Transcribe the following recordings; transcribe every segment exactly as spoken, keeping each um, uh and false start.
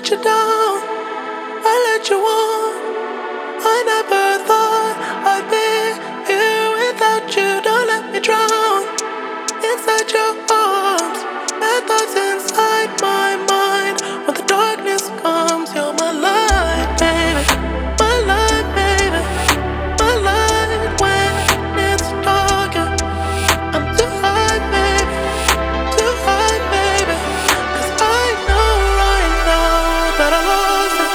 let you down, I let you on. I never thought I'd be here without you. Don't let me drown inside your arms. Bad thoughts inside my mind. When the darkness comes, you're my light, baby. My light, baby. My light when it's dark. I'm too high, baby. Too high, baby. 'Cause I know right now that I lost it.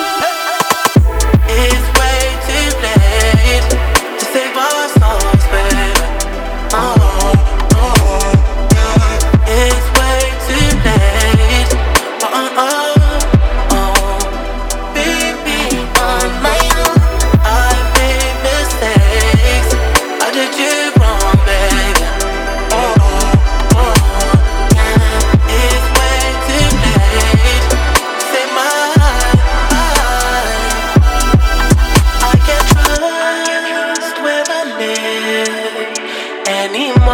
It's way too late to save our souls, baby. Oh, oh, yeah. It's way too late. Oh, oh, oh. Baby, on my own, I made mistakes. I did you wrong, baby. Oh, oh, yeah. It's way too late to save my life. I can't trust where I live anymore.